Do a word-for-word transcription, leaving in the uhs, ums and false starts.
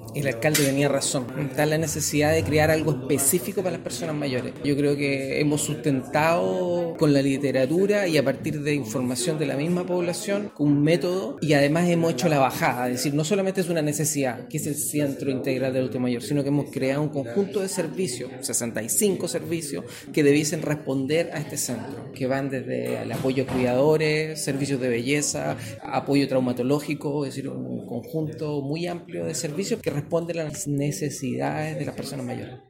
El alcalde tenía razón. Está la necesidad de crear algo específico para las personas mayores. Yo creo que hemos sustentado con la literatura y a partir de información de la misma población un método, y además hemos hecho la bajada. Es decir, no solamente es una necesidad, que es el centro integral del adulto mayor, sino que hemos creado un conjunto de servicios, sesenta y cinco servicios, que debiesen responder a este centro, que van desde el apoyo a cuidadores, servicios de belleza, apoyo traumatológico, es decir, un conjunto muy amplio de servicios que responden a las necesidades de las personas mayores.